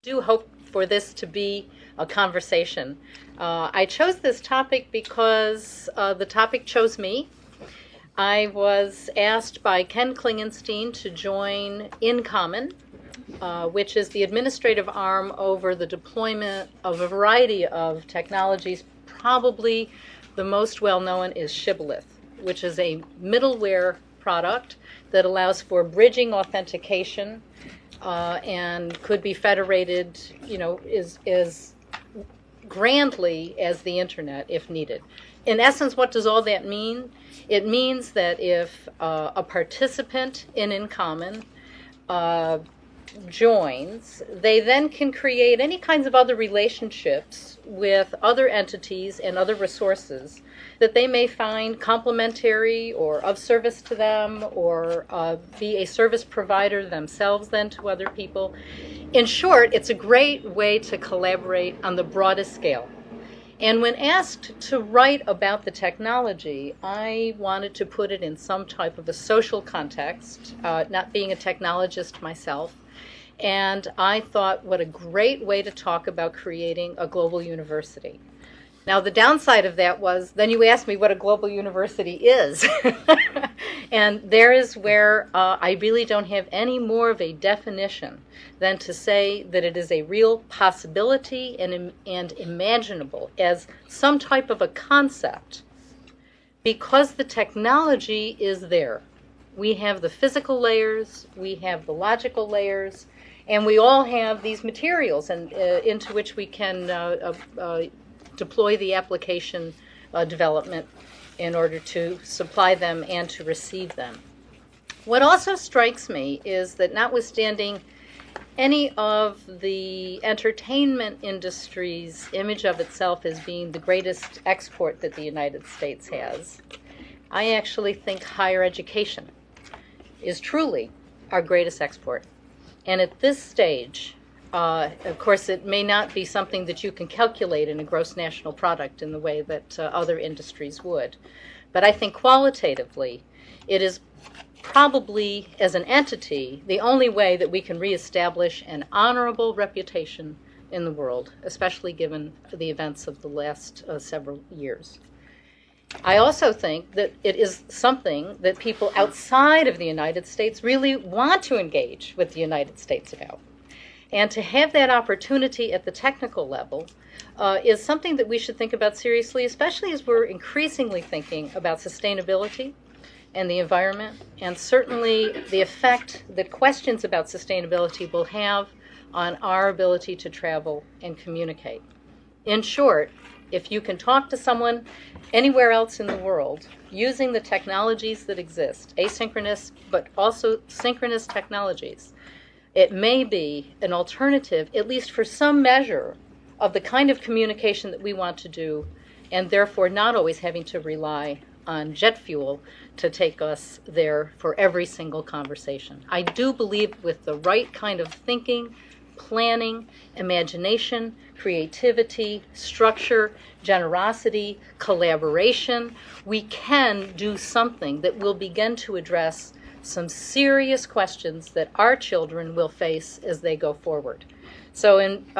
do hope for this to be a conversation. I chose this topic because the topic chose me. I was asked by Ken Klingenstein to join InCommon, which is the administrative arm over the deployment of a variety of technologies. Probably the most well-known is Shibboleth, which is a middleware product that allows for bridging authentication and could be federated, as grandly as the internet if needed. In essence, what does all that mean? It means that if a participant in InCommon joins, they then can create any kinds of other relationships with other entities and other resources that they may find complementary or of service to them, or be a service provider themselves then to other people. In short, it's a great way to collaborate on the broadest scale. And when asked to write about the technology, I wanted to put it in some type of a social context, not being a technologist myself. And I thought, what a great way to talk about creating a global university. Now, the downside of that was, then you asked me what a global university is. And there is where I really don't have any more of a definition than to say that it is a real possibility and imaginable as some type of a concept, because the technology is there. We have the physical layers, we have the logical layers, and we all have these materials and into which we can deploy the application development in order to supply them and to receive them. What also strikes me is that, notwithstanding any of the entertainment industry's image of itself as being the greatest export that the United States has, I actually think higher education is truly our greatest export. And at this stage, of course, it may not be something that you can calculate in a gross national product in the way that other industries would. But I think qualitatively, it is probably, as an entity, the only way that we can reestablish an honorable reputation in the world, especially given the events of the last several years. I also think that it is something that people outside of the United States really want to engage with the United States about. And to have that opportunity at the technical level is something that we should think about seriously, especially as we're increasingly thinking about sustainability and the environment, and certainly the effect that questions about sustainability will have on our ability to travel and communicate. In short, if you can talk to someone anywhere else in the world using the technologies that exist, asynchronous but also synchronous technologies, it may be an alternative, at least for some measure, of the kind of communication that we want to do, and therefore not always having to rely on jet fuel to take us there for every single conversation. I do believe with the right kind of thinking, planning, imagination, creativity, structure, generosity, collaboration, we can do something that will begin to address some serious questions that our children will face as they go forward. So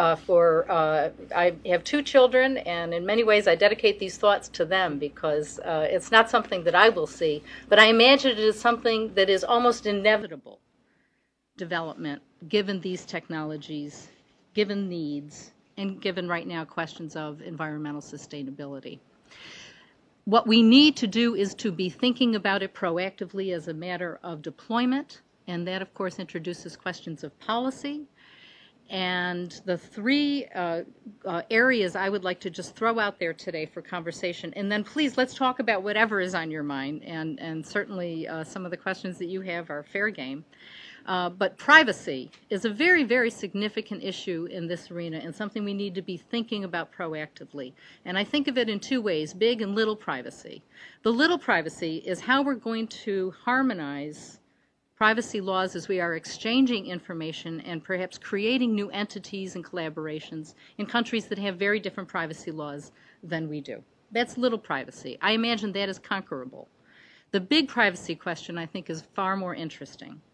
I have two children, and in many ways I dedicate these thoughts to them, because it's not something that I will see, but I imagine it is something that is almost inevitable development, given these technologies, given needs, and given right now questions of environmental sustainability. What we need to do is to be thinking about it proactively as a matter of deployment, and that, of course, introduces questions of policy. And the three areas I would like to just throw out there today for conversation, and then please let's talk about whatever is on your mind, and certainly some of the questions that you have are fair game. But privacy is a very, very significant issue in this arena, and something we need to be thinking about proactively. And I think of it in two ways, big and little privacy. The little privacy is how we're going to harmonize privacy laws as we are exchanging information and perhaps creating new entities and collaborations in countries that have very different privacy laws than we do. That's little privacy. I imagine that is conquerable. The big privacy question, I think, is far more interesting.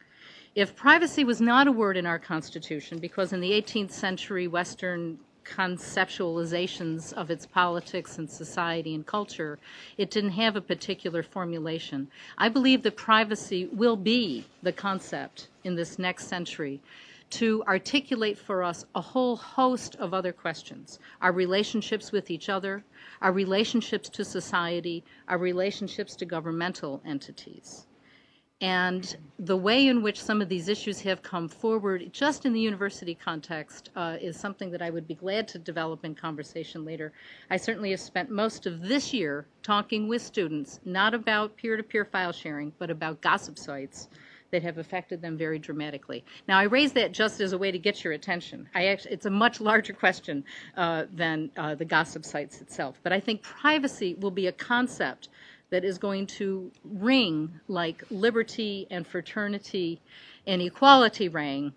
If privacy was not a word in our Constitution, because in the 18th century Western conceptualizations of its politics and society and culture, it didn't have a particular formulation. I believe that privacy will be the concept in this next century to articulate for us a whole host of other questions. Our relationships with each other, our relationships to society, our relationships to governmental entities. And the way in which some of these issues have come forward, just in the university context, is something that I would be glad to develop in conversation later. I certainly have spent most of this year talking with students, not about peer-to-peer file sharing, but about gossip sites that have affected them very dramatically. Now, I raise that just as a way to get your attention. It's a much larger question than the gossip sites itself. But I think privacy will be a concept that is going to ring like liberty and fraternity and equality rang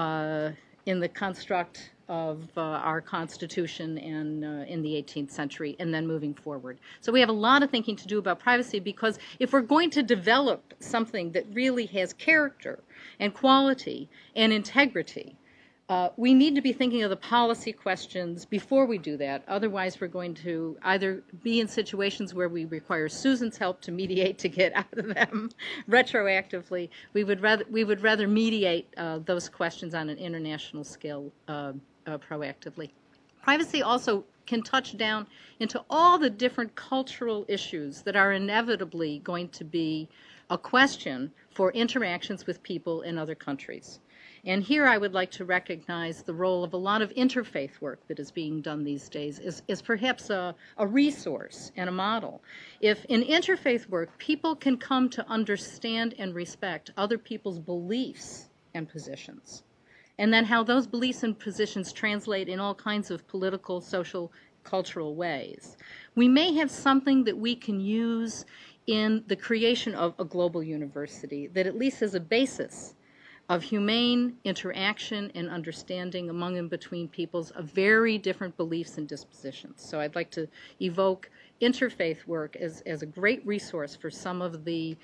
in the construct of our Constitution and in the 18th century, and then moving forward. So we have a lot of thinking to do about privacy, because if we're going to develop something that really has character and quality and integrity, we need to be thinking of the policy questions before we do that. Otherwise, we're going to either be in situations where we require Susan's help to mediate to get out of them retroactively. We would rather mediate those questions on an international scale proactively. Privacy also can touch down into all the different cultural issues that are inevitably going to be a question for interactions with people in other countries. And here I would like to recognize the role of a lot of interfaith work that is being done these days is perhaps a resource and a model. If in interfaith work people can come to understand and respect other people's beliefs and positions, and then how those beliefs and positions translate in all kinds of political, social, cultural ways, we may have something that we can use in the creation of a global university that at least has a basis of humane interaction and understanding among and between peoples of very different beliefs and dispositions. So I'd like to evoke interfaith work as a great resource for some of the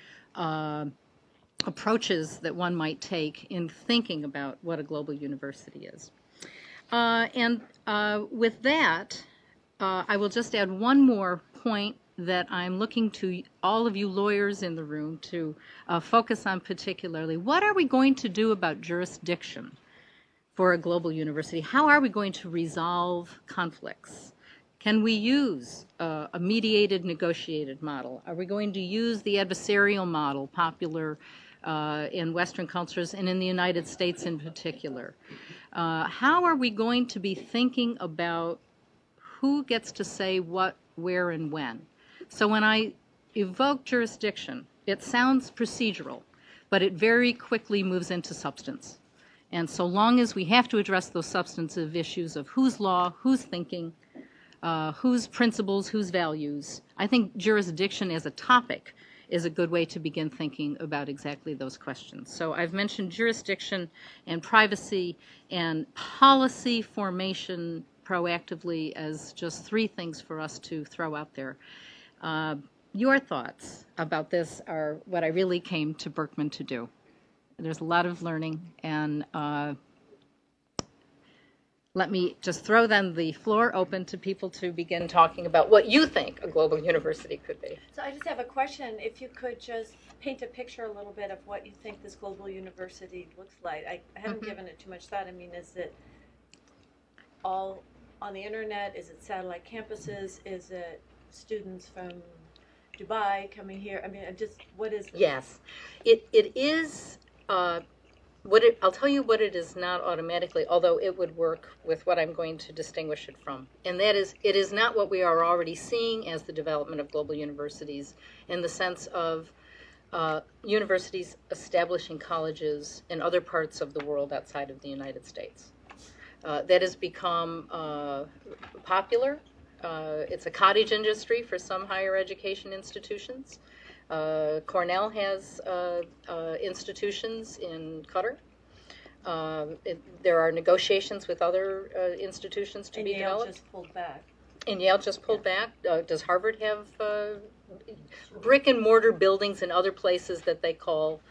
approaches that one might take in thinking about what a global university is. With that, I will just add one more point that I'm looking to all of you lawyers in the room to focus on particularly. What are we going to do about jurisdiction for a global university? How are we going to resolve conflicts? Can we use a mediated, negotiated model? Are we going to use the adversarial model popular in Western cultures and in the United States in particular? How are we going to be thinking about who gets to say what, where, and when? So when I evoke jurisdiction, it sounds procedural, but it very quickly moves into substance. And so long as we have to address those substantive issues of whose law, who's thinking, whose principles, whose values, I think jurisdiction as a topic is a good way to begin thinking about exactly those questions. So I've mentioned jurisdiction and privacy and policy formation proactively as just three things for us to throw out there. Your thoughts about this are what I really came to Berkman to do. There's a lot of learning, and let me just throw then the floor open to people to begin talking about what you think a global university could be. So I just have a question. If you could just paint a picture a little bit of what you think this global university looks like. I haven't given it too much thought. I mean, is it all on the internet? Is it satellite campuses? Is it students from Dubai coming here? I mean, what is this? Yes, it is. I'll tell you what it is not automatically, although it would work with what I'm going to distinguish it from. And that is, it is not what we are already seeing as the development of global universities in the sense of universities establishing colleges in other parts of the world outside of the United States. That has become popular. It's a cottage industry for some higher education institutions. Cornell has institutions in Qatar. There are negotiations with other institutions to be developed. And Yale just pulled back. And Yale just pulled back. Does Harvard have brick and mortar buildings in other places that they call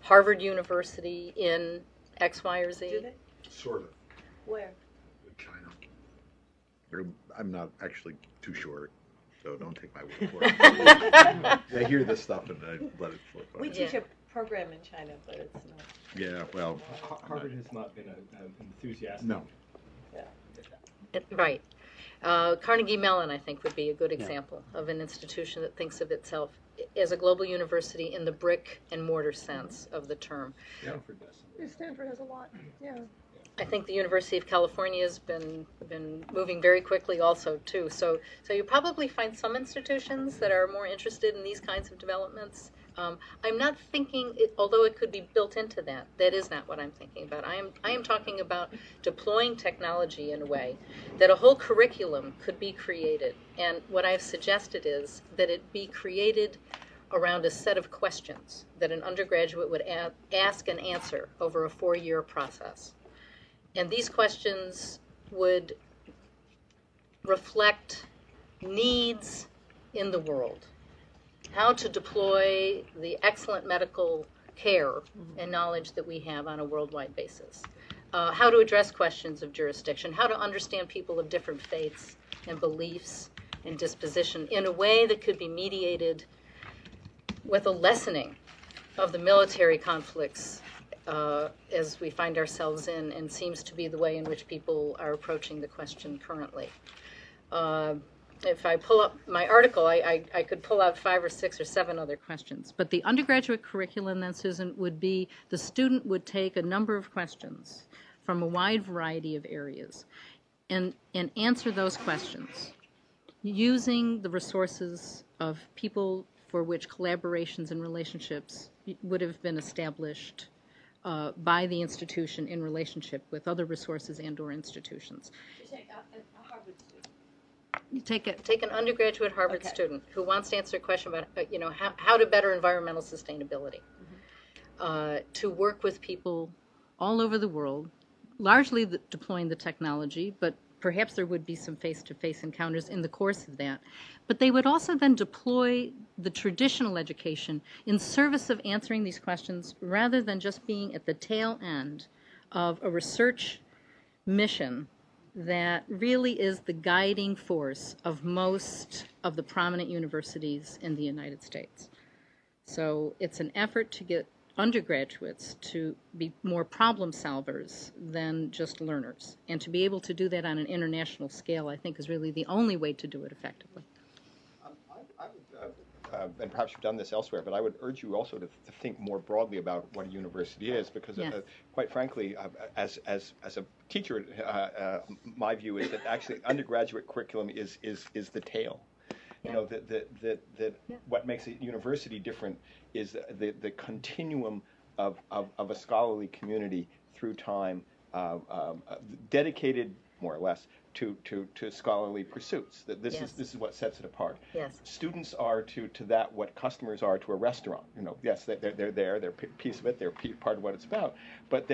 Harvard University in X, Y, or Z? Do they? Sort of. Where? China. I'm not actually too sure, so don't take my word for it. I hear this stuff and I let it float by. We teach a program in China, but it's not. Yeah, well, Harvard has not been an enthusiastic. no. Right. Carnegie Mellon, I think, would be a good example of an institution that thinks of itself as a global university in the brick and mortar sense of the term. Stanford does. Stanford has a lot, yeah. I think the University of California has been moving very quickly also, too. So you probably find some institutions that are more interested in these kinds of developments. I'm not thinking, although it could be built into that, that is not what I'm thinking about. I am talking about deploying technology in a way that a whole curriculum could be created. And what I've suggested is that it be created around a set of questions that an undergraduate would ask and answer over a 4-year process. And these questions would reflect needs in the world. How to deploy the excellent medical care and knowledge that we have on a worldwide basis. How to address questions of jurisdiction. How to understand people of different faiths and beliefs and disposition in a way that could be mediated with a lessening of the military conflicts as we find ourselves in, and seems to be the way in which people are approaching the question currently. If I pull up my article, I could pull out 5 or 6 or 7 other questions. But the undergraduate curriculum then, Susan, would be the student would take a number of questions from a wide variety of areas and answer those questions using the resources of people for which collaborations and relationships would have been established by the institution in relationship with other resources and or institutions. You take a Harvard student. You take an undergraduate Harvard student who wants to answer a question about how to better environmental sustainability, to work with people all over the world, largely deploying the technology, but perhaps there would be some face-to-face encounters in the course of that. But they would also then deploy the traditional education in service of answering these questions rather than just being at the tail end of a research mission that really is the guiding force of most of the prominent universities in the United States. So it's an effort to get undergraduates to be more problem solvers than just learners. And to be able to do that on an international scale, I think, is really the only way to do it effectively. And perhaps you've done this elsewhere, but I would urge you also to think more broadly about what a university is, because quite frankly, as a teacher, my view is that actually undergraduate curriculum is the tail. You know, that what makes a university different is the continuum of a scholarly community through time, dedicated more or less to scholarly pursuits. This is what sets it apart. Yes. Students are to that what customers are to a restaurant. You know, yes, they're there, they're a piece of it, they're part of what it's about. But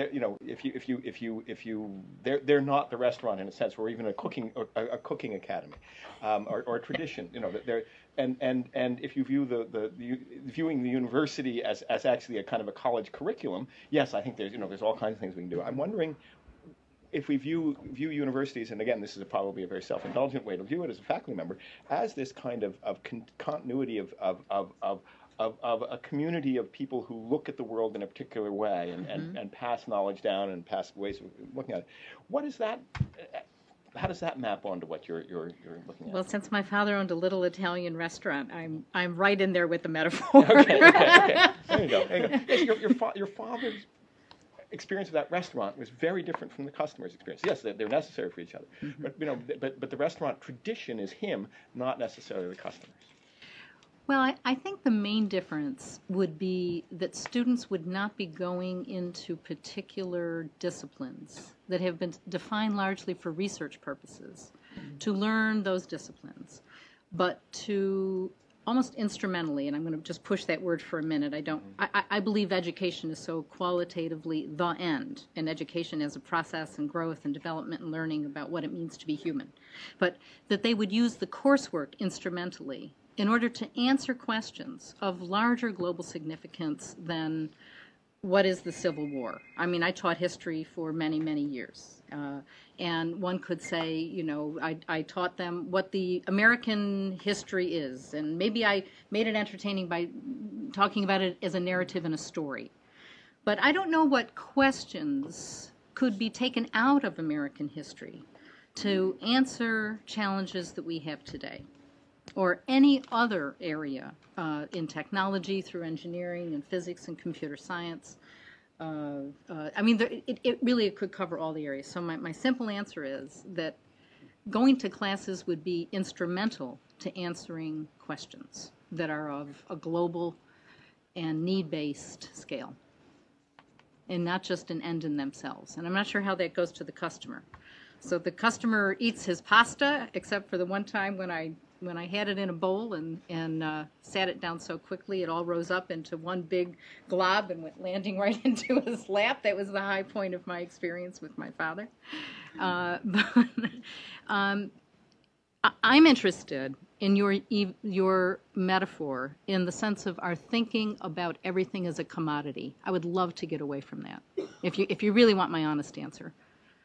they're not the restaurant in a sense, or even a cooking academy, or a tradition. You know, and if you view viewing the university as actually a kind of a college curriculum, yes, I think there's all kinds of things we can do. I'm wondering if we view universities, and again, this is probably a very self-indulgent way to view it as a faculty member, as this kind of continuity of a community of people who look at the world in a particular way and pass knowledge down and pass ways of looking at it. What is that? How does that map onto what you're looking at? Well, since my father owned a little Italian restaurant, I'm right in there with the metaphor. Okay. There you go. Yes, your father's experience of that restaurant was very different from the customer's experience. Yes, they're necessary for each other, but the restaurant tradition is him, not necessarily the customers. Well, I think the main difference would be that students would not be going into particular disciplines that have been defined largely for research purposes to learn those disciplines, but to almost instrumentally, and I'm going to just push that word for a minute. I believe education is so qualitatively the end, and education as a process and growth and development and learning about what it means to be human. But that they would use the coursework instrumentally in order to answer questions of larger global significance than what is the Civil War? I mean, I taught history for many, many years. And one could say, I taught them what the American history is. And maybe I made it entertaining by talking about it as a narrative and a story. But I don't know what questions could be taken out of American history to answer challenges that we have today, or any other area in technology, through engineering and physics and computer science. I mean, it really could cover all the areas. So my simple answer is that going to classes would be instrumental to answering questions that are of a global and need-based scale, and not just an end in themselves. And I'm not sure how that goes to the customer. So the customer eats his pasta, except for the one time when I had it in a bowl and sat it down so quickly it all rose up into one big glob and went landing right into his lap. That was the high point of my experience with my father. I'm interested in your metaphor in the sense of our thinking about everything as a commodity. I would love to get away from that, if you really want my honest answer.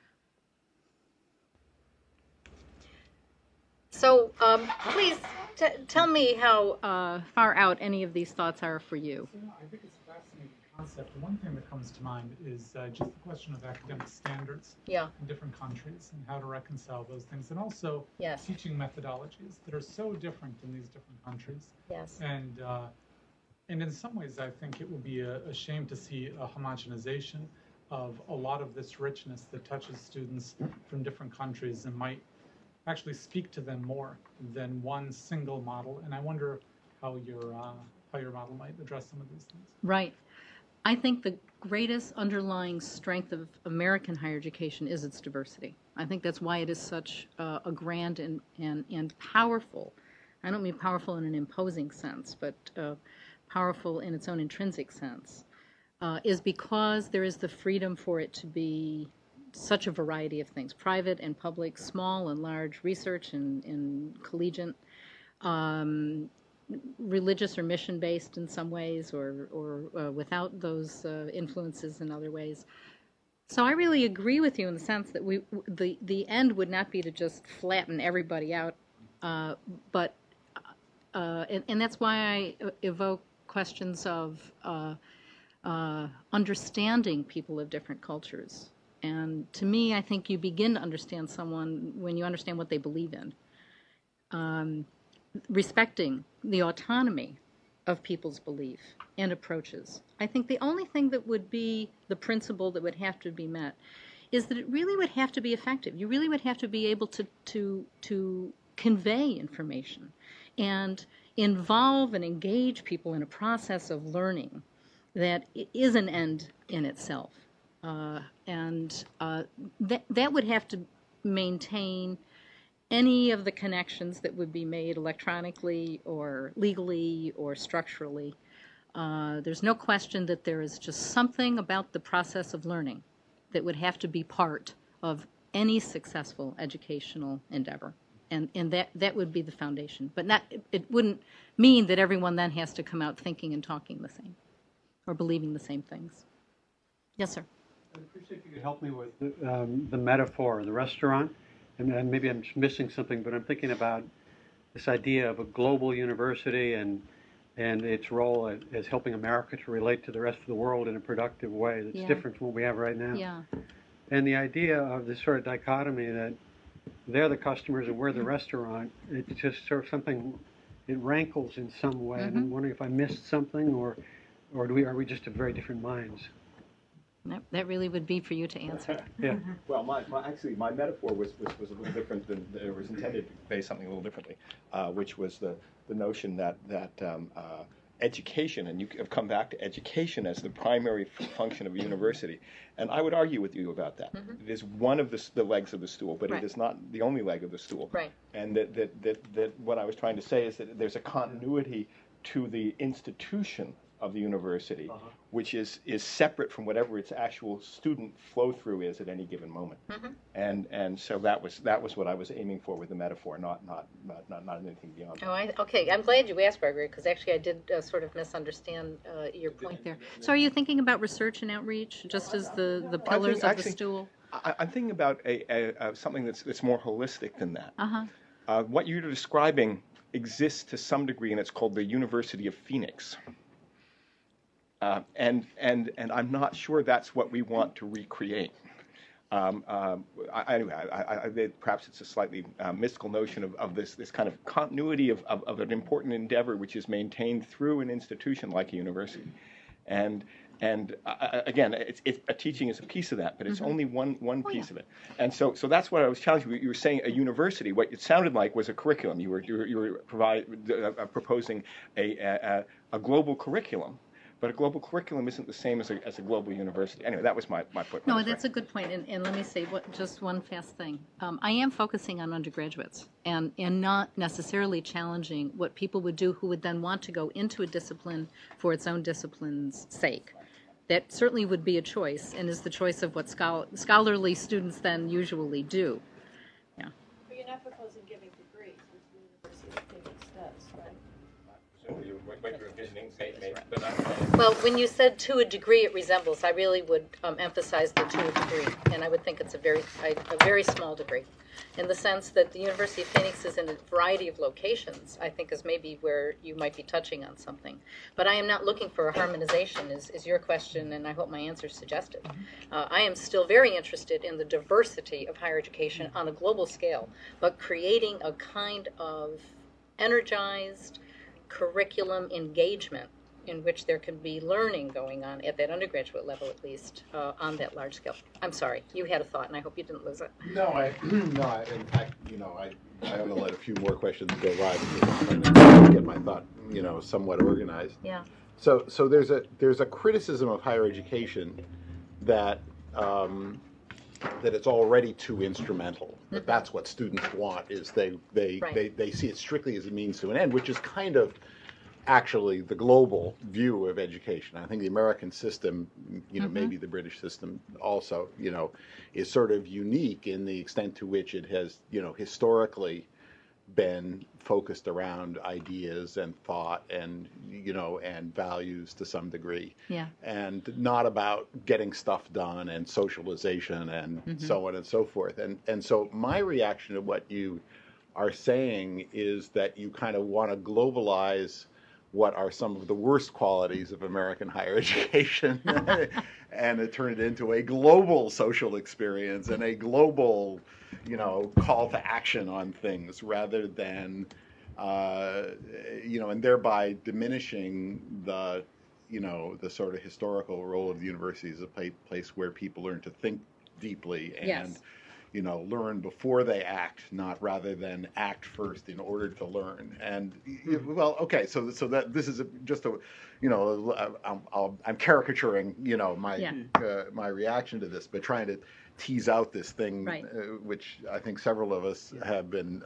So please tell me how far out any of these thoughts are for you. I think it's a fascinating concept. The one thing that comes to mind is just the question of academic standards in different countries and how to reconcile those things, and also teaching methodologies that are so different in these different countries. Yes. And in some ways, I think it would be a shame to see a homogenization of a lot of this richness that touches students from different countries and might actually speak to them more than one single model. And I wonder how your model might address some of these things. Right. I think the greatest underlying strength of American higher education is its diversity. I think that's why it is such a grand and powerful. I don't mean powerful in an imposing sense, but powerful in its own intrinsic sense, is because there is the freedom for it to be such a variety of things, private and public, small and large, research and collegiate, religious or mission-based in some ways, or without those influences in other ways. So I really agree with you in the sense that the end would not be to just flatten everybody out, but and that's why I evoke questions of understanding people of different cultures. And to me, I think you begin to understand someone when you understand what they believe in. Respecting the autonomy of people's belief and approaches. I think the only thing that would be the principle that would have to be met is that it really would have to be effective. You really would have to be able to convey information and involve and engage people in a process of learning that is an end in itself. And that would have to maintain any of the connections that would be made electronically or legally or structurally. There's no question that there is just something about the process of learning that would have to be part of any successful educational endeavor. And that would be the foundation. But it wouldn't mean that everyone then has to come out thinking and talking the same or believing the same things. Yes, sir. I'd appreciate if you could help me with the metaphor of the restaurant. And maybe I'm missing something, but I'm thinking about this idea of a global university and its role as helping America to relate to the rest of the world in a productive way that's different from what we have right now. Yeah. And the idea of this sort of dichotomy that they're the customers and we're the restaurant, it's just sort of something, it rankles in some way. And I'm wondering if I missed something or are we just of very different minds? That really would be for you to answer. Yeah. Well, actually, my metaphor was a little different than it was intended to convey something a little differently, which was the notion that education, and you have come back to education as the primary function of a university, and I would argue with you about that. It is one of the legs of the stool, but it is not the only leg of the stool. Right. And that what I was trying to say is that there's a continuity to the institution of the university, which is separate from whatever its actual student flow through is at any given moment. And so that was what I was aiming for with the metaphor, not anything beyond that. Okay. I'm glad you asked, Gregory, because actually I did sort of misunderstand your point there. So are you thinking about research and outreach just as the pillars of the stool? I'm thinking about something that's more holistic than that. What you're describing exists to some degree, and it's called the University of Phoenix. And I'm not sure that's what we want to recreate. Anyway, perhaps it's a slightly mystical notion of this kind of continuity of an important endeavor which is maintained through an institution like a university. And again, a teaching is a piece of that, but it's only one piece of it. And so that's what I was challenging. You were saying a university. What it sounded like was a curriculum. You were proposing a global curriculum, but a global curriculum isn't the same as a global university. Anyway, that was my point. No, that's a good point. And let me say just one fast thing. I am focusing on undergraduates and not necessarily challenging what people would do who would then want to go into a discipline for its own discipline's sake. That certainly would be a choice, and is the choice of what scholarly students then usually do. Yeah. But you're not proposing giving degrees, as the University of Phoenix does, right? Well, when you said to a degree it resembles, I really would emphasize the to a degree, and I would think it's a very small degree, in the sense that the University of Phoenix is in a variety of locations. I think is maybe where you might be touching on something, but I am not looking for a harmonization. Is your question, and I hope my answer suggested. I am still very interested in the diversity of higher education on a global scale, but creating a kind of energized curriculum engagement in which there can be learning going on at that undergraduate level, at least, on that large scale. I'm sorry, you had a thought, and I hope you didn't lose it. No, in fact, I'm going to let a few more questions go by because I'm trying to get my thought, somewhat organized. Yeah. So there's a criticism of higher education that it's already too instrumental. That that's what students want, is they see it strictly as a means to an end, which is kind of actually the global view of education. I think the American system, maybe the British system also, is sort of unique in the extent to which it has, historically been focused around ideas and thought and and values to some degree, and not about getting stuff done and socialization and so on and so forth. And so my reaction to what you are saying is that you kind of want to globalize what are some of the worst qualities of American higher education and turn it into a global social experience and a global call to action on things, rather than and thereby diminishing the the sort of historical role of the university as a place where people learn to think deeply and learn before they act, not rather than act first in order to learn. And well, okay, so that this is just a I'm caricaturing my reaction to this, but trying to tease out this thing, which I think several of us have been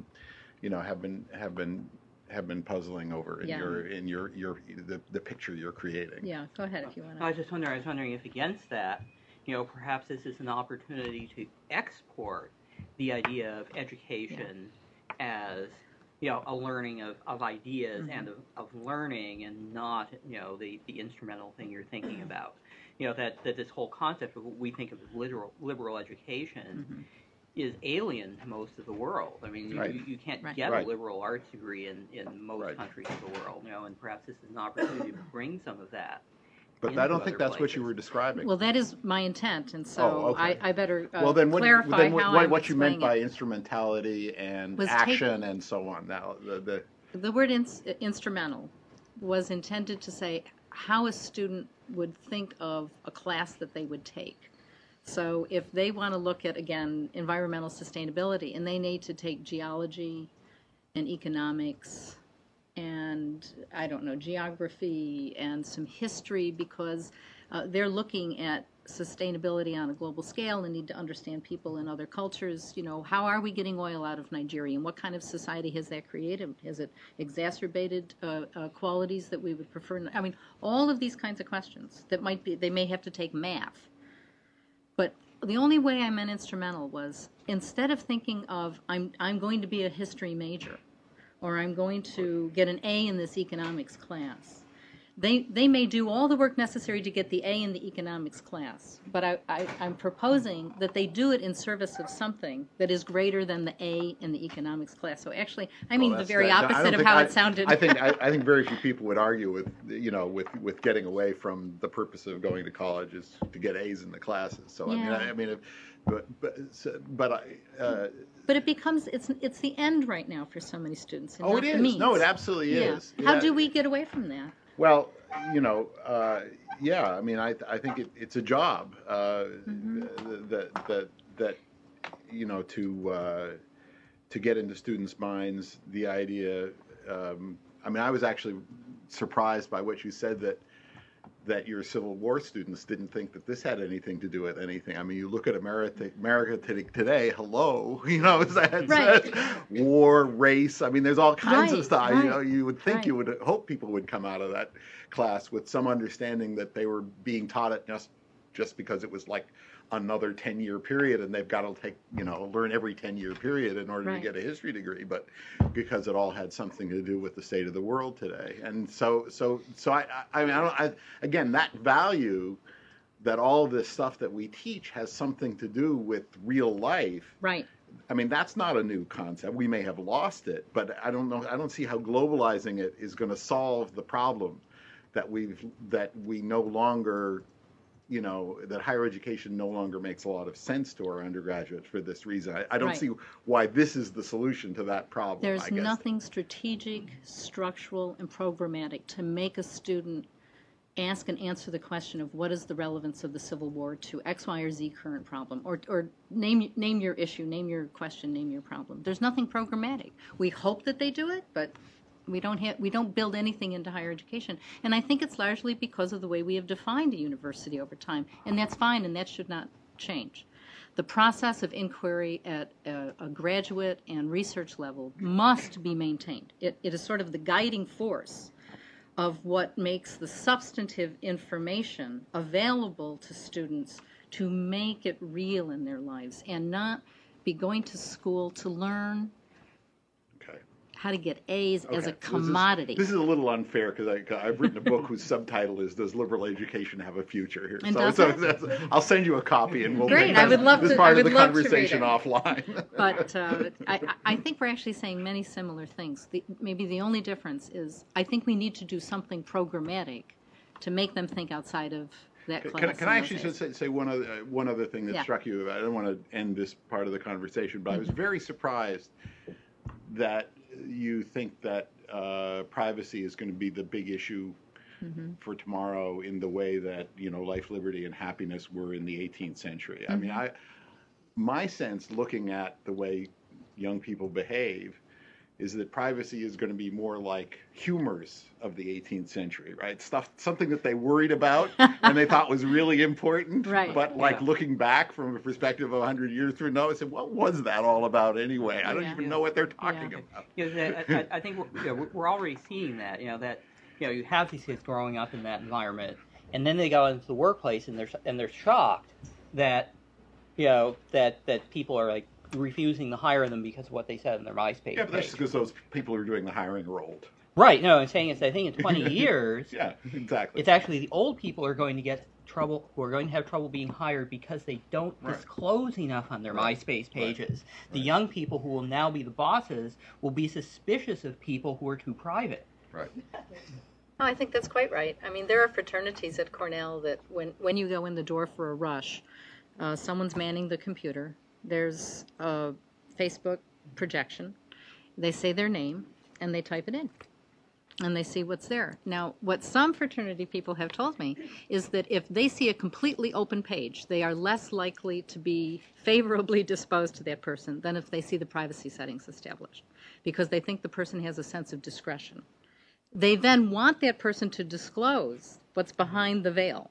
have been puzzling over in the picture you're creating. Yeah, go ahead if you want to. I was wondering if against that, perhaps this is an opportunity to export the idea of education as a learning of ideas and of learning, and not the instrumental thing you're thinking about. That this whole concept of what we think of as liberal education is alien to most of the world. I mean, you can't get a liberal arts degree in most countries of the world, and perhaps this is an opportunity to bring some of that. But I don't think that's what you were describing. Well, that is my intent, and so I better clarify how I'm what you meant by it. Instrumentality and action and so on. Now, the word instrumental was intended to say how a student would think of a class that they would take. So if they want to look at, again, environmental sustainability, and they need to take geology and economics and, I don't know, geography and some history, because they're looking at sustainability on a global scale and need to understand people in other cultures. You know, how are we getting oil out of Nigeria, and what kind of society has that created? Has it exacerbated qualities that we would prefer? I mean, all of these kinds of questions that might be, they may have to take math. But the only way I meant instrumental was, instead of thinking of, I'm going to be a history major, or I'm going to get an A in this economics class, they may do all the work necessary to get the A in the economics class, but I'm proposing that they do it in service of something that is greater than the A in the economics class. So actually, I mean the very opposite of how it sounded. I think very few people would argue with, you know, with getting away from the purpose of going to college is to get A's in the classes. So Yeah. But it becomes, it's the end right now for so many students. And Oh, not it the is. means. No, it absolutely Yeah. is. How Yeah. do we get away from that? Well, you know, yeah. I mean, I think it's a job that you know, to get into students' minds. The idea. I mean, I was actually surprised by what you said, that your Civil War students didn't think that this had anything to do with anything. I mean, you look at America today, hello, you know, Right. war, race. I mean, there's all kinds of Right, stuff. right, You know, you would think, right. you would hope people would come out of that class with some understanding that they were being taught it just because it was like another 10-year period, and they've got to learn every 10-year period in order Right. to get a history degree, but because it all had something to do with the state of the world today. And so I mean, again, that value, that all this stuff that we teach has something to do with real life. Right. I mean, that's not a new concept. We may have lost it, but I don't see how globalizing it is going to solve the problem that we no longer, you know, that higher education no longer makes a lot of sense to our undergraduates for this reason. I don't Right. see why this is the solution to that problem. There's I guess. nothing strategic, structural, and programmatic to make a student ask and answer the question of what is the relevance of the Civil War to X, Y, or Z current problem, or name your issue, name your question, name your problem. There's nothing programmatic. We hope that they do it, but we don't build anything into higher education. And I think it's largely because of the way we have defined a university over time, and that's fine, and that should not change. The process of inquiry at a graduate and research level must be maintained. It is sort of the guiding force of what makes the substantive information available to students to make it real in their lives, and not be going to school to learn how to get A's as a commodity. This is a little unfair because I've written a book whose subtitle is "Does Liberal Education Have a Future?" Here, And I'll send you a copy, and we'll Great, make I would love this to- part I of the would love to read conversation it. offline. But I think we're actually saying many similar things. Maybe the only difference is I think we need to do something programmatic to make them think outside of that class. Can I actually say one other thing that Yeah. struck you? I don't want to end this part of the conversation, but I was very surprised that you think that privacy is going to be the big issue for tomorrow in the way that, you know, life, liberty, and happiness were in the 18th century. I mean, my sense, looking at the way young people behave, is that privacy is going to be more like humors of the 18th century, right? Something that they worried about and they thought was really important. Right. But like looking back from a perspective of 100 years through now, I said, what was that all about anyway? I don't even know what they're talking about. You know, I think we're already seeing that. You know, you have these kids growing up in that environment, and then they go into the workplace and they're shocked that, you know, that people are like refusing to hire them because of what they said in their MySpace Yeah, but that's page. because those people who are doing the hiring are old. Right. No, I'm saying I think in 20 years, Yeah, exactly. it's actually the old people are going to get trouble, who are going to have trouble being hired because they don't disclose enough on their MySpace pages. The young people who will now be the bosses will be suspicious of people who are too private. Right. I think that's quite right. I mean, there are fraternities at Cornell that when you go in the door for a rush, someone's manning the computer. There's a Facebook projection. They say their name, and they type it in. And they see what's there. Now, what some fraternity people have told me is that if they see a completely open page, they are less likely to be favorably disposed to that person than if they see the privacy settings established, because they think the person has a sense of discretion. They then want that person to disclose what's behind the veil.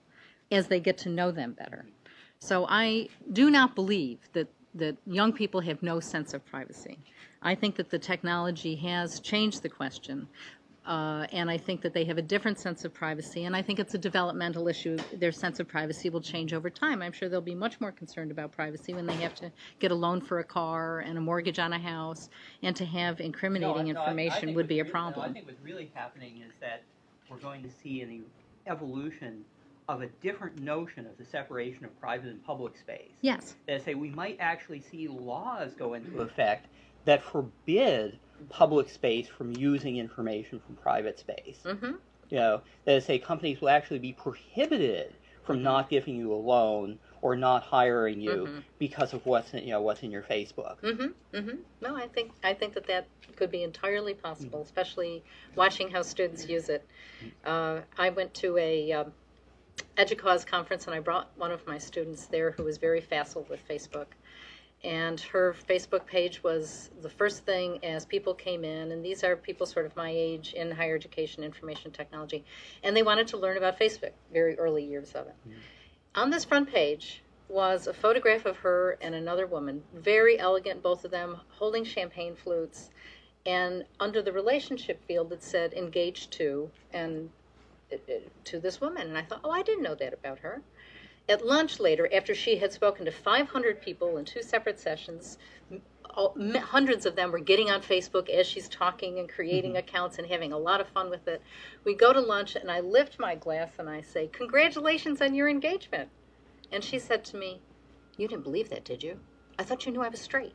as they get to know them better. So I do not believe that young people have no sense of privacy. I think that the technology has changed the question, and I think that they have a different sense of privacy, and I think it's a developmental issue. Their sense of privacy will change over time. I'm sure they'll be much more concerned about privacy when they have to get a loan for a car and a mortgage on a house, and to have incriminating information would be a problem. I think what's really happening is that we're going to see an evolution of a different notion of the separation of private and public space. Yes. That say we might actually see laws go into effect that forbid public space from using information from private space. Mm-hmm. You know, that say companies will actually be prohibited from not giving you a loan or not hiring you because of what's in your Facebook. Mm-hmm. Mm-hmm. No, I think that could be entirely possible, especially watching how students use it. I went to a EDUCAUSE conference, and I brought one of my students there who was very facile with Facebook. And her Facebook page was the first thing as people came in, and these are people sort of my age in higher education, information technology, and they wanted to learn about Facebook, very early years of it. On this front page was a photograph of her and another woman, very elegant, both of them, holding champagne flutes, and under the relationship field it said engaged to, and to this woman. And I thought, oh, I didn't know that about her. At lunch later, after she had spoken to 500 people in 2 separate sessions, hundreds of them were getting on Facebook as she's talking and creating accounts and having a lot of fun with it. We go to lunch, and I lift my glass and I say, "Congratulations on your engagement." And she said to me, "You didn't believe that, did you? I thought you knew I was straight."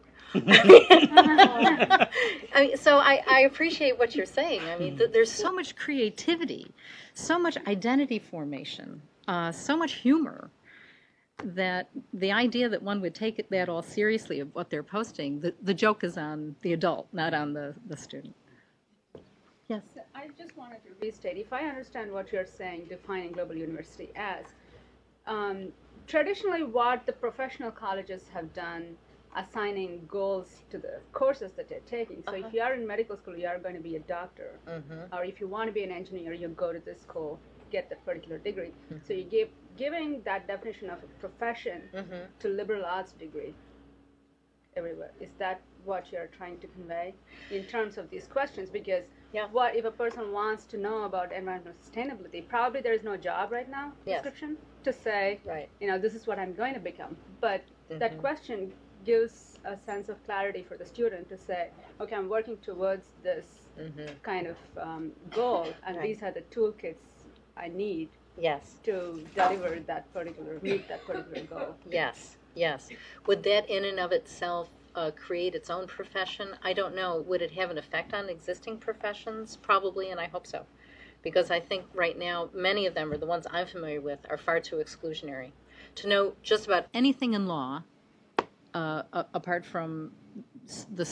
I mean, so I appreciate what you're saying. I mean, there's so much creativity, so much identity formation, so much humor, that the idea that one would take that all seriously of what they're posting, the joke is on the adult, not on the student. Yes? I just wanted to restate, if I understand what you're saying, defining global university as, traditionally what the professional colleges have done, assigning goals to the courses that they're taking. So if you are in medical school, you are going to be a doctor. Or if you want to be an engineer, you go to this school, get that particular degree. So you giving that definition of a profession to liberal arts degree everywhere. Is that what you're trying to convey in terms of these questions? Because what if a person wants to know about environmental sustainability? Probably there is no job right now description to say, this is what I'm going to become. But that question gives a sense of clarity for the student to say, okay, I'm working towards this kind of goal, and these are the toolkits I need to deliver that meet that particular goal. Yes. Would that in and of itself create its own profession? I don't know. Would it have an effect on existing professions? Probably, and I hope so. Because I think right now, many of them, or the ones I'm familiar with, are far too exclusionary. To know just about anything in law, apart from the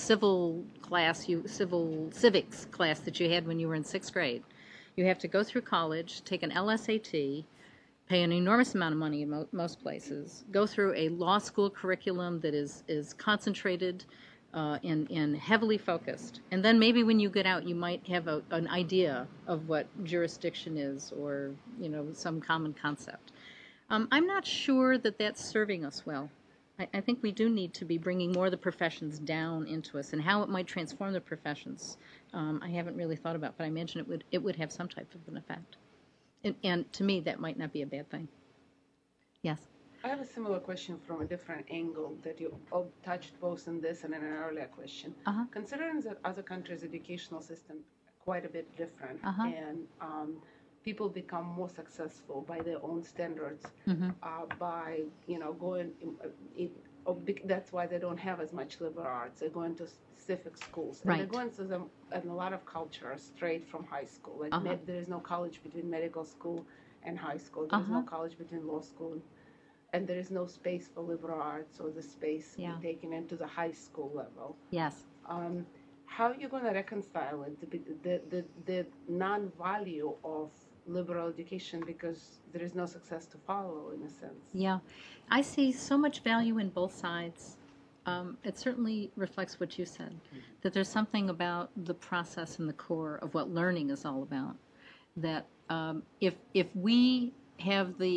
civics class that you had when you were in 6th grade, you have to go through college, take an LSAT, pay an enormous amount of money in most places, go through a law school curriculum that is concentrated and heavily focused. And then maybe when you get out, you might have an idea of what jurisdiction is, or some common concept. I'm not sure that that's serving us well. I think we do need to be bringing more of the professions down into us, and how it might transform the professions. I haven't really thought about, but I imagine it would have some type of an effect. And to me, that might not be a bad thing. Yes? I have a similar question from a different angle that you touched both in this and in an earlier question. Considering that other countries' educational system quite a bit different, and people become more successful by their own standards, by going. That's why they don't have as much liberal arts. They're going to specific schools, and they're going to them. And a lot of culture straight from high school. Like there is no college between medical school and high school. There is no college between law school, and there is no space for liberal arts or the space taken into the high school level. Yes. How are you going to reconcile it? The non-value of liberal education, because there is no success to follow, in a sense. Yeah, I see so much value in both sides. It certainly reflects what you said, that there's something about the process and the core of what learning is all about, that if we have the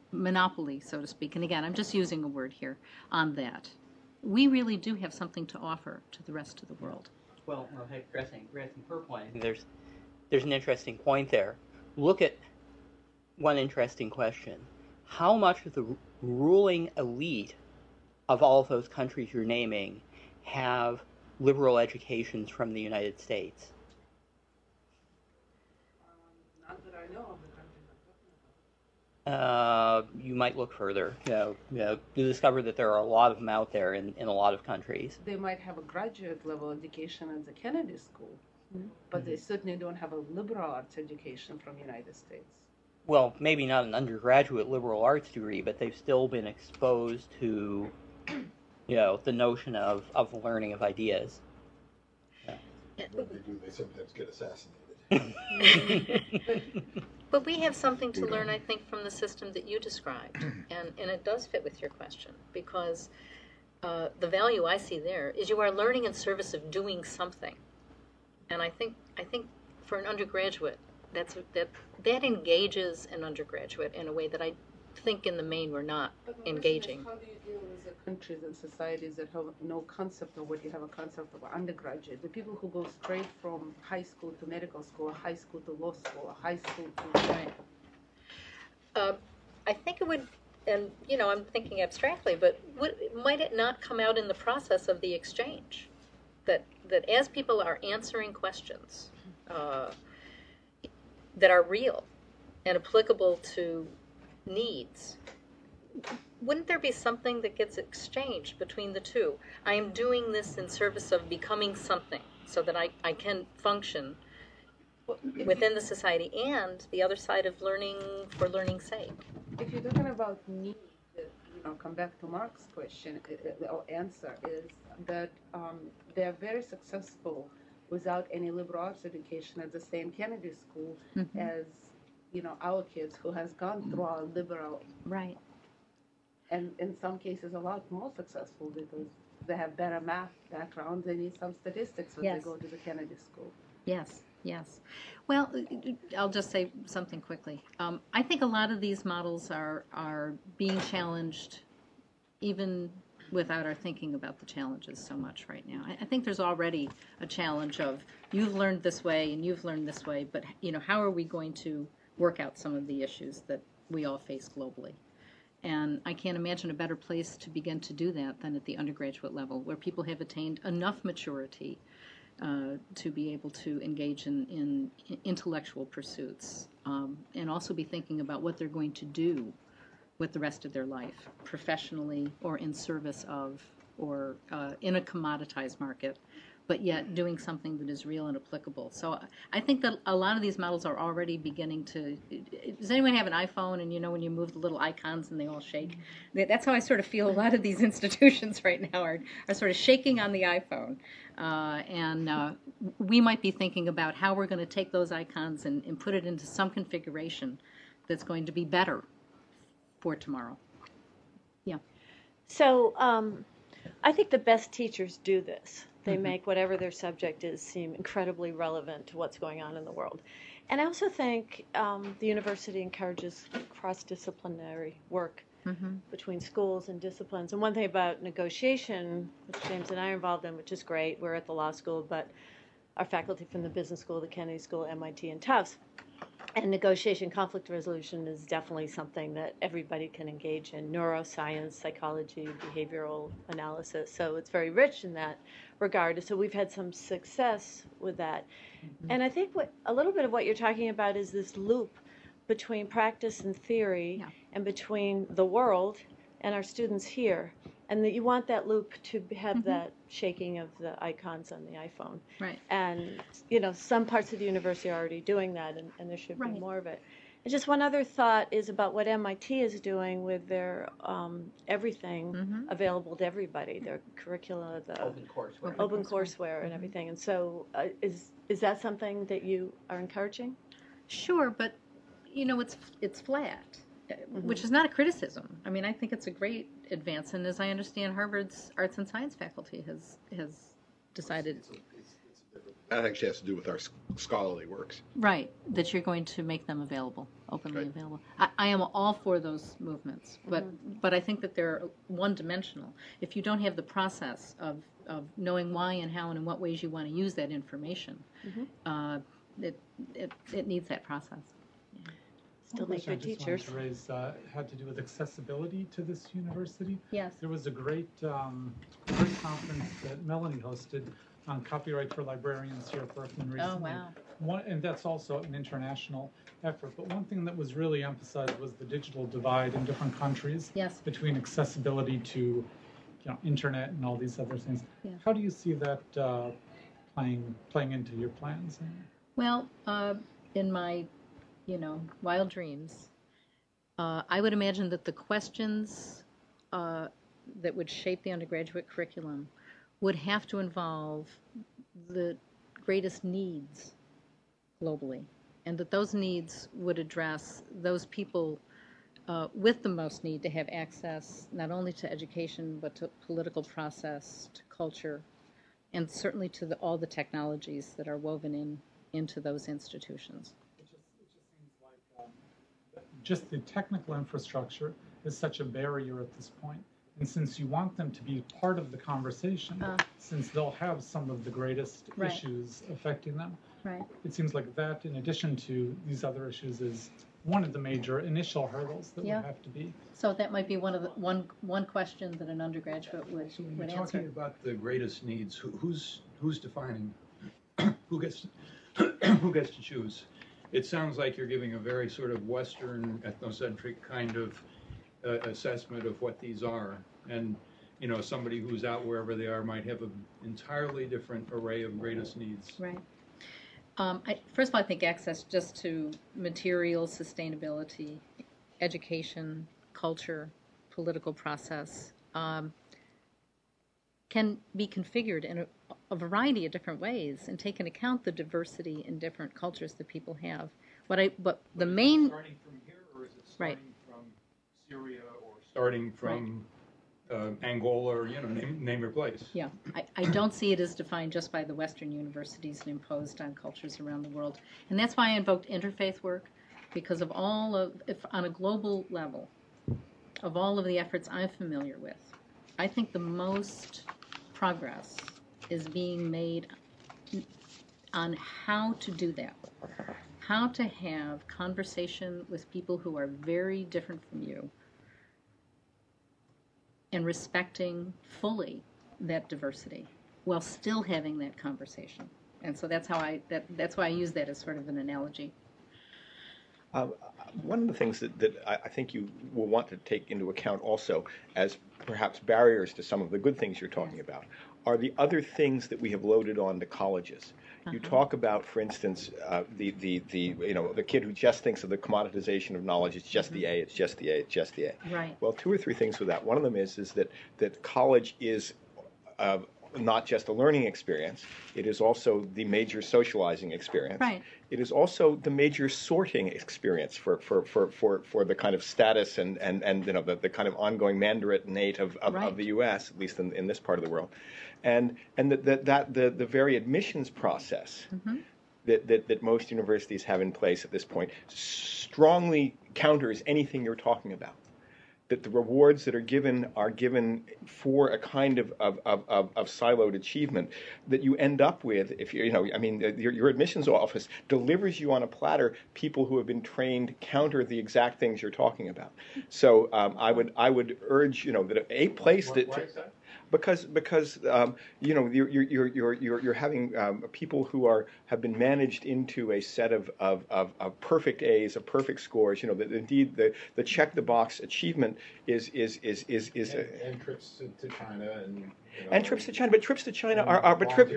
monopoly, so to speak, and again, I'm just using a word here, on that, we really do have something to offer to the rest of the world. Well, addressing her point, I think there's an interesting point there. Look at one interesting question. How much of the ruling elite of all of those countries you're naming have liberal educations from the United States? Not that I know of the countries I'm talking about. You might look further. You discover that there are a lot of them out there in a lot of countries. They might have a graduate level education at the Kennedy School, but they certainly don't have a liberal arts education from the United States. Well, maybe not an undergraduate liberal arts degree, but they've still been exposed to, the notion of learning of ideas. What they do, they sometimes get assassinated. But we have something to learn, I think, from the system that you described, and it does fit with your question, because the value I see there is you are learning in service of doing something, and I think for an undergraduate, that engages an undergraduate in a way that I think in the main we're not engaging. How do you deal with the countries and societies that have no concept of what you have a concept of undergraduate? The people who go straight from high school to medical school, or high school to law school, or high school to... I think it would, and I'm thinking abstractly, but might it not come out in the process of the exchange? That as people are answering questions that are real and applicable to needs, wouldn't there be something that gets exchanged between the two? I am doing this in service of becoming something so that I can function within the society, and the other side of learning for learning's sake. If you're talking about need, come back to Mark's question or answer, is that they're very successful without any liberal arts education at the same Kennedy School as our kids who has gone through our liberal, right, and in some cases a lot more successful because they have better math background. They need some statistics when they go to the Kennedy School. Yes. Well, I'll just say something quickly. I think a lot of these models are being challenged even without our thinking about the challenges so much right now. I think there's already a challenge of you've learned this way and you've learned this way, but how are we going to work out some of the issues that we all face globally? And I can't imagine a better place to begin to do that than at the undergraduate level, where people have attained enough maturity to be able to engage in intellectual pursuits, and also be thinking about what they're going to do with the rest of their life, professionally or in service of, or in a commoditized market, but yet doing something that is real and applicable. So I think that a lot of these models are already beginning to... Does anyone have an iPhone and when you move the little icons and they all shake? That's how I sort of feel a lot of these institutions right now are sort of shaking on the iPhone. And we might be thinking about how we're going to take those icons and put it into some configuration that's going to be better for tomorrow. Yeah. So I think the best teachers do this. They make whatever their subject is seem incredibly relevant to what's going on in the world. And I also think the university encourages cross-disciplinary work between schools and disciplines. And one thing about negotiation, which James and I are involved in, which is great, we're at the law school, but our faculty from the business school, the Kennedy School, MIT, and Tufts. And negotiation, conflict resolution is definitely something that everybody can engage in. Neuroscience, psychology, behavioral analysis. So it's very rich in that regard. So we've had some success with that. And I think a little bit of what you're talking about is this loop between practice and theory and between the world and our students here. And that you want that loop to have that shaking of the icons on the iPhone. Right. And, some parts of the university are already doing that, and there should be more of it. And just one other thought is about what MIT is doing with their everything available to everybody, their curricula, the open courseware and everything. And so is that something that you are encouraging? Sure, but, it's flat. Which is not a criticism. I mean, I think it's a great advance, and as I understand, Harvard's Arts and Science faculty has decided. It's a different That actually has to do with our scholarly works. Right, that you're going to make them available, openly available. I am all for those movements, but I think that they're one-dimensional. If you don't have the process of knowing why and how and in what ways you want to use that information, it needs that process. Still make good teachers. To raise had to do with accessibility to this university. Yes. There was a great conference that Melanie hosted on copyright for librarians here at Berkman recently. Oh, wow. And that's also an international effort. But one thing that was really emphasized was the digital divide in different countries between accessibility to internet and all these other things. Yeah. How do you see that playing into your plans? Well, in my wild dreams, I would imagine that the questions that would shape the undergraduate curriculum would have to involve the greatest needs globally, and that those needs would address those people with the most need to have access not only to education but to political process, to culture, and certainly to all the technologies that are woven into those institutions. It just seems like just the technical infrastructure is such a barrier at this point. And since you want them to be part of the conversation, since they'll have some of the greatest issues affecting them, it seems like that, in addition to these other issues, is one of the major initial hurdles that would have to be. So that might be one question that an undergraduate would So when you're answer. talking about the greatest needs, who's defining who gets to choose? It sounds like you're giving a very sort of Western ethnocentric kind of assessment of what these are, and somebody who's out wherever they are might have an entirely different array of greatest needs. Right. First of all, I think access just to materials, sustainability, education, culture, political process can be configured in a variety of different ways and take into account the diversity in different cultures that people have. But the main starting from here, or is it starting from Syria, or starting from Angola, or name your place? Yeah, I don't see it as defined just by the Western universities and imposed on cultures around the world, and that's why I invoked interfaith work, because of on a global level, of all of the efforts I'm familiar with, I think the most progress is being made on how to do that. How to have conversation with people who are very different from you and respecting fully that diversity while still having that conversation. And so that's why I use that as sort of an analogy. One of the things that I think you will want to take into account also as perhaps barriers to some of the good things you're talking about are the other things that we have loaded on to colleges. You talk about, for instance, the kid who just thinks of the commoditization of knowledge. It's just the A. It's just the A. It's just the A. Right. Well, two or three things with that. One of them is that college is not just a learning experience. It is also the major socializing experience. Right. It is also the major sorting experience for the kind of status and the kind of ongoing mandarinate of the U.S., at least in this part of the world, and the very admissions process that most universities have in place at this point strongly counters anything you're talking about. That the rewards that are given for a kind of siloed achievement that you end up with if your admissions office delivers you on a platter people who have been trained counter the exact things you're talking about. So I would urge that a place that. Why is that? Because you're having people who have been managed into a set of perfect A's, of perfect scores. That indeed the check the box achievement is and trips to China and trips to China, but trips to China are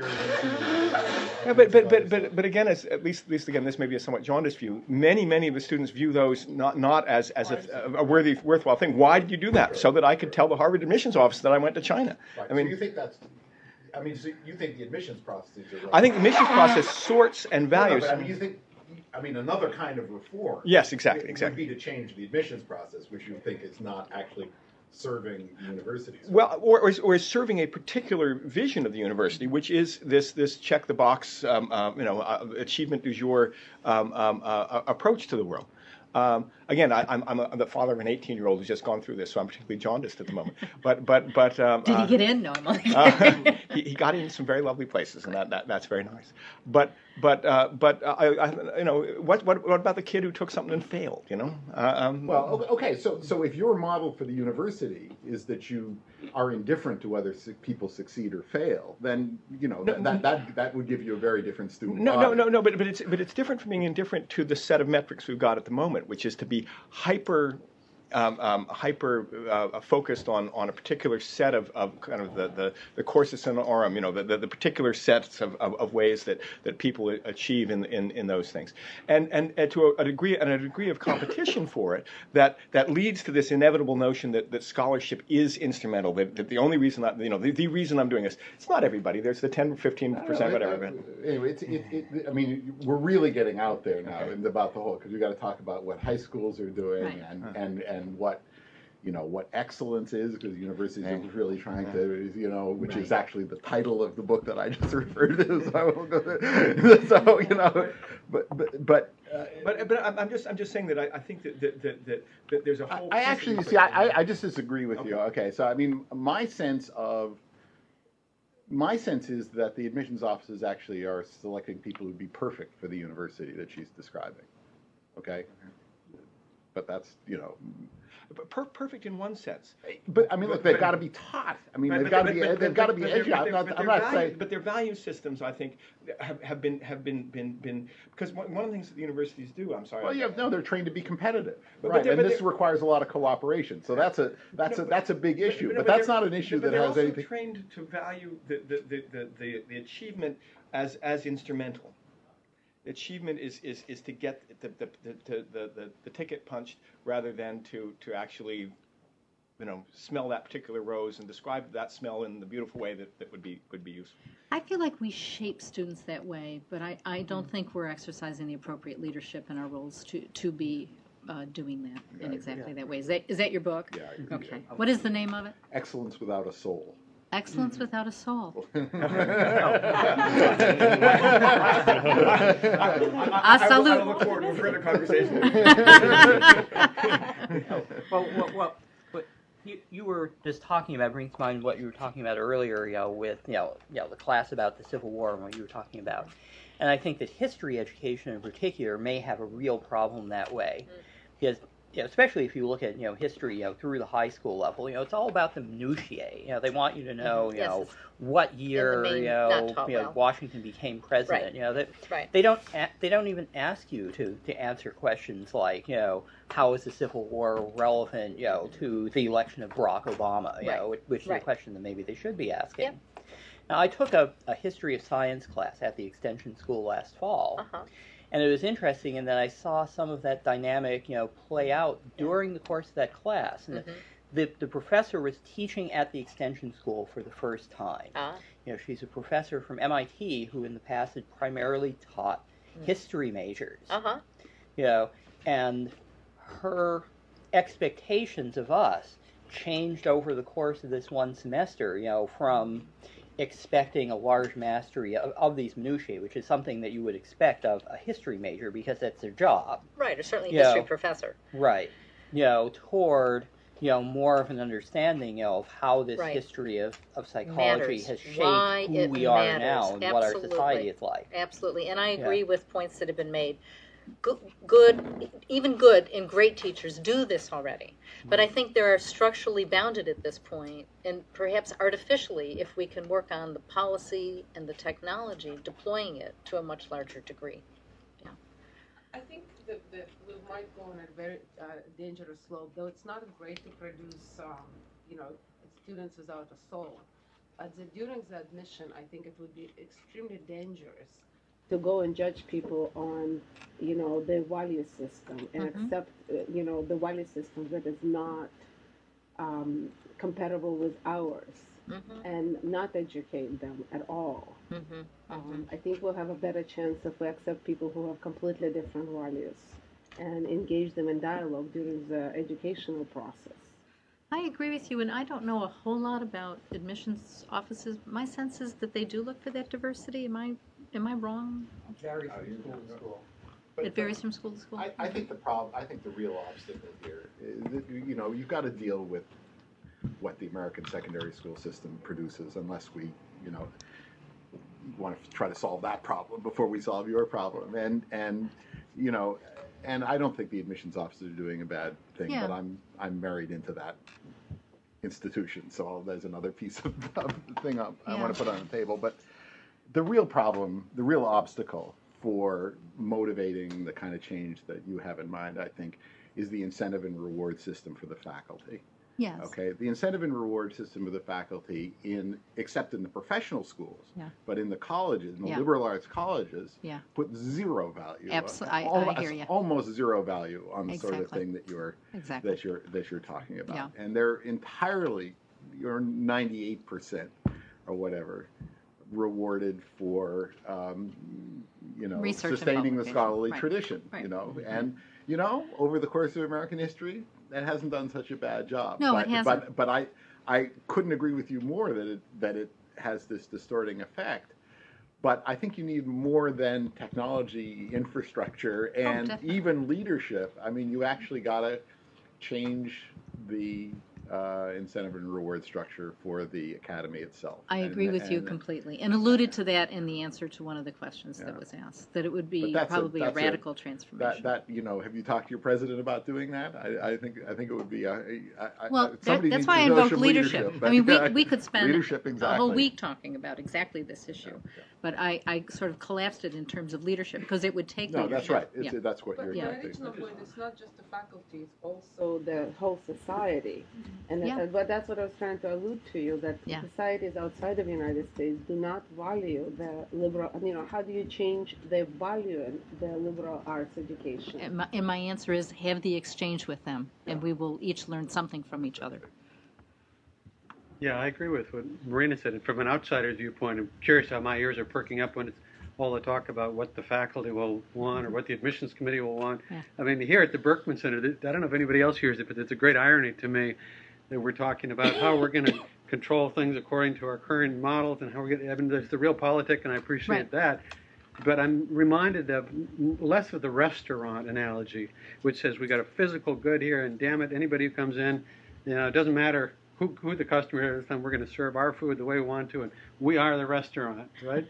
but again, at least again, this may be a somewhat jaundiced view. Many of the students view those not as a worthwhile thing. Why did you do that? So that I could tell the Harvard admissions office that I went to China. Right. I mean, so you think so you think the admissions processes are right? I think the admissions process sorts and values. No, but you think. Another kind of reform. Yes, exactly. Would be to change the admissions process, which you think is not actually serving universities. Well, or serving a particular vision of the university, which is this check the box, achievement du jour approach to the world. Again, I'm the father of an 18-year-old who's just gone through this, so I'm particularly jaundiced at the moment. But did he get in? No, I'm only he got in some very lovely places, and that's very nice. But what about the kid who took something and failed? Well, okay. So if your model for the university is that you are indifferent to whether people succeed or fail, then that would give you a very different student. No. But it's different from being indifferent to the set of metrics we've got at the moment, which is to be hyper focused on a particular set of kind of the cursus honorum, the particular sets of ways that people achieve in those things, and to a degree of competition for it that leads to this inevitable notion that scholarship is instrumental. That the only reason the reason I'm doing this, it's not everybody. There's the 10-15% whatever. Anyway, I mean, we're really getting out there now about the whole, because we got to talk about what high schools are doing, right. and what excellence is, because universities are really trying to, which is actually the title of the book that I just referred to. So I won't go there. So but I'm just saying that I think that there's a whole. I actually see. I just disagree with you. Okay, so I mean, my sense is that the admissions offices actually are selecting people who'd be perfect for the university that she's describing. Okay, but that's perfect in one sense. But I mean, look, they've got to be taught. I mean, they've got to be educated. I'm not saying. But their value systems, I think, have been because one of the things that the universities do. I'm sorry. Well, they're trained to be competitive, right? And this requires a lot of cooperation. So that's a big issue. But that's not an issue that has anything. They're also trained to value the achievement as instrumental. Achievement is to get the ticket punched rather than to actually smell that particular rose and describe that smell in the beautiful way that would be useful. I feel like we shape students that way, but I don't think we're exercising the appropriate leadership in our roles to be doing that in exactly that way. Is that your book? Yeah. Okay. What is the name of it? Excellence Without a Soul. Excellence Without a Soul. I look forward to a further conversation. Well, you were just talking about, brings to mind what you were talking about earlier, with the class about the Civil War and what you were talking about. And I think that history education in particular may have a real problem that way. Because especially if you look at history through the high school level, it's all about the minutiae. They want you to know what year Washington became president. They don't even ask you to answer questions like how is the Civil War relevant to the election of Barack Obama, which is a question that maybe they should be asking. Yep. Now, I took a history of science class at the Extension School last fall. And it was interesting in that I saw some of that dynamic, play out during the course of that class. And the professor was teaching at the Extension School for the first time. She's a professor from MIT who in the past had primarily taught history majors. And her expectations of us changed over the course of this one semester, from expecting a large mastery of these minutiae, which is something that you would expect of a history major because that's their job. Right, or certainly a history professor. Right. Toward, more of an understanding of how this history of psychology has shaped who we are now and what our society is like. Absolutely, and I agree with points that have been made. Good and great teachers do this already. But I think they're structurally bounded at this point, and perhaps artificially, if we can work on the policy and the technology, deploying it to a much larger degree. I think that we might go on a very dangerous slope, though it's not great to produce, students without a soul. During the admission, I think it would be extremely dangerous to go and judge people on, their value system and accept, the value system that is not compatible with ours and not educate them at all. I think we'll have a better chance if we accept people who have completely different values and engage them in dialogue during the educational process. I agree with you, and I don't know a whole lot about admissions offices. My sense is that they do look for that diversity. Am I wrong? It varies from school to school. It varies from school to school. I think the real obstacle here is that, you've got to deal with what the American secondary school system produces, unless we, want to try to solve that problem before we solve your problem. And I don't think the admissions officers are doing a bad thing, Yeah. but I'm married into that institution, so there's another piece of thing I want to put on the table. But the real problem, the real obstacle for motivating the kind of change that you have in mind, I think, is the incentive and reward system for the faculty. Yes. Okay, the incentive and reward system of the faculty, except in the professional schools, but in the colleges, in the liberal arts colleges, put zero value. Absolutely, I hear you. Almost zero value on the sort of thing that you're talking about, and they're entirely, you're 98% or whatever, rewarded for Research sustaining the scholarly Right. tradition. Right. And over the course of American history, that hasn't done such a bad job. No, it hasn't. But I couldn't agree with you more that it has this distorting effect. But I think you need more than technology, infrastructure, and even leadership. I mean, you actually got to change the incentive and reward structure for the academy itself. I agree with you completely, and alluded to that in the answer to one of the questions that was asked, that it would be probably a radical transformation. Have you talked to your president about doing that? I think it would be that's why I invoked leadership. I mean, we could spend a whole week talking about exactly this issue, but I sort of collapsed it in terms of leadership because it would take leadership. That's right. That's what you're saying. But the original point, it's not just the faculty, it's also the whole society. But that's what I was trying to allude to you, that societies outside of the United States do not value the liberal, how do you change the value in the liberal arts education? And my answer is have the exchange with them, and we will each learn something from each other. Yeah, I agree with what Marina said. And from an outsider's viewpoint, I'm curious how my ears are perking up when it's all the talk about what the faculty will want or what the admissions committee will want. Yeah. I mean, here at the Berkman Center, I don't know if anybody else hears it, but it's a great irony to me that we're talking about how we're going to control things according to our current models and how we're going to, there's the real politic, and I appreciate that. But I'm reminded of less of the restaurant analogy, which says we got a physical good here, and damn it, anybody who comes in, it doesn't matter who the customer is, and we're going to serve our food the way we want to, and we are the restaurant, right?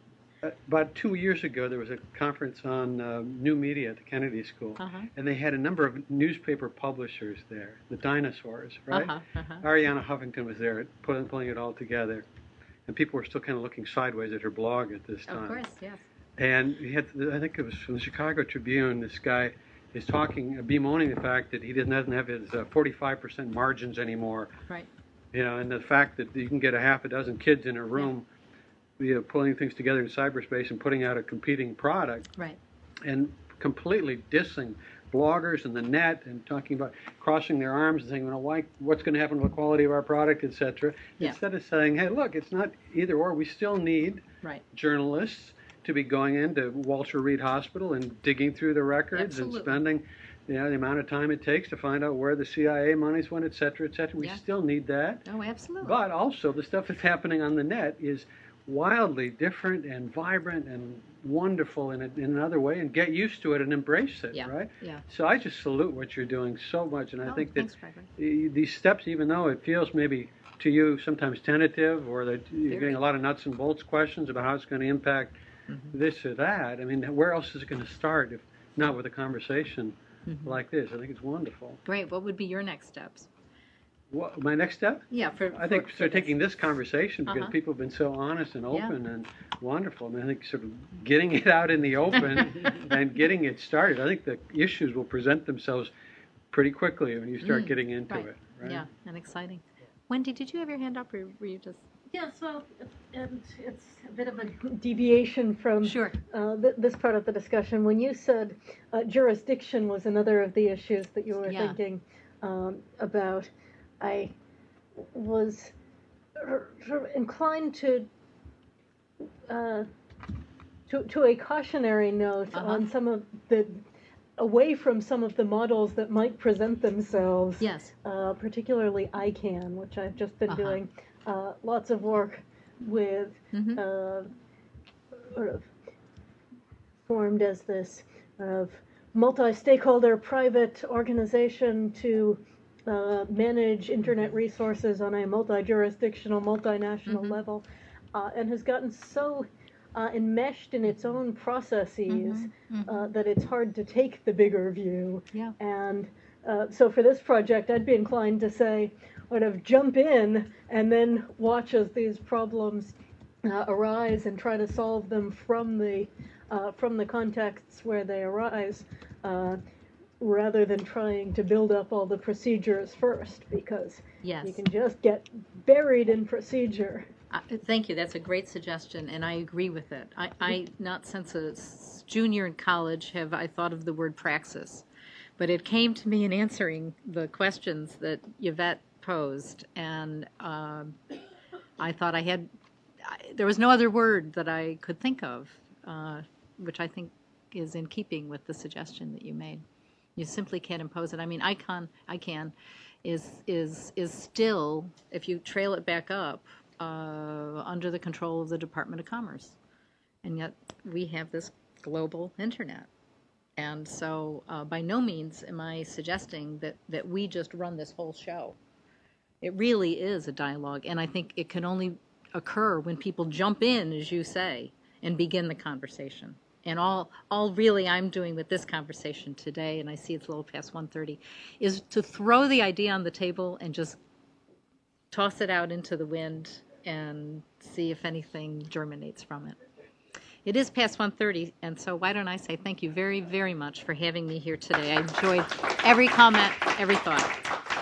About 2 years ago, there was a conference on new media at the Kennedy School, and they had a number of newspaper publishers there, the dinosaurs, right? Arianna Huffington was there pulling it all together, and people were still kind of looking sideways at her blog at this time. Of course, yes. And he had, I think it was from the Chicago Tribune, this guy is bemoaning the fact that he doesn't have his 45% margins anymore. Right. And the fact that you can get a half a dozen kids in a room pulling things together in cyberspace and putting out a competing product, right, and completely dissing bloggers and the net and talking about crossing their arms and saying, what's going to happen to the quality of our product, etc. Instead of saying, hey, look, it's not either or. We still need journalists to be going into Walter Reed Hospital and digging through the records and spending the amount of time it takes to find out where the CIA monies went, etc., etc. We still need that. Oh, absolutely. But also the stuff that's happening on the net is wildly different and vibrant and wonderful in another way, and get used to it and embrace it, right? Yeah. So I just salute what you're doing so much, and I think that these steps, even though it feels maybe to you sometimes tentative, or that you're getting a lot of nuts and bolts questions about how it's going to impact this or that, I mean, where else is it going to start if not with a conversation like this? I think it's wonderful. Great. What would be your next steps? What, my next step? Yeah, I think taking this conversation, because people have been so honest and open and wonderful. I mean, I think sort of getting it out in the open and getting it started. I think the issues will present themselves pretty quickly when you start getting into it. Right? Yeah, and exciting. Wendy, did you have your hand up, or were you just? Yeah, so and it's a bit of a deviation from this part of the discussion. When you said jurisdiction was another of the issues that you were thinking about, I was inclined to a cautionary note on some of the away from some of the models that might present themselves. Yes. Particularly ICANN, which I've just been doing lots of work with, sort of formed as this multi-stakeholder private organization to manage internet resources on a multi-jurisdictional, multinational level, and has gotten so enmeshed in its own processes that it's hard to take the bigger view. Yeah. And so for this project, I'd be inclined to say, sort of jump in and then watch as these problems arise and try to solve them from the contexts where they arise, rather than trying to build up all the procedures first, because you can just get buried in procedure. Thank you. That's a great suggestion, and I agree with it. I not since a junior in college have I thought of the word praxis, but it came to me in answering the questions that Yvette posed, and I thought there was no other word that I could think of, which I think is in keeping with the suggestion that you made. You simply can't impose it. I mean, ICANN is still, if you trail it back up, under the control of the Department of Commerce, and yet we have this global internet. And so by no means am I suggesting that we just run this whole show. It really is a dialogue, and I think it can only occur when people jump in, as you say, and begin the conversation. And all really I'm doing with this conversation today, and I see it's a little past 1:30, is to throw the idea on the table and just toss it out into the wind and see if anything germinates from it. It is past 1:30, and so why don't I say thank you very, very much for having me here today. I enjoyed every comment, every thought.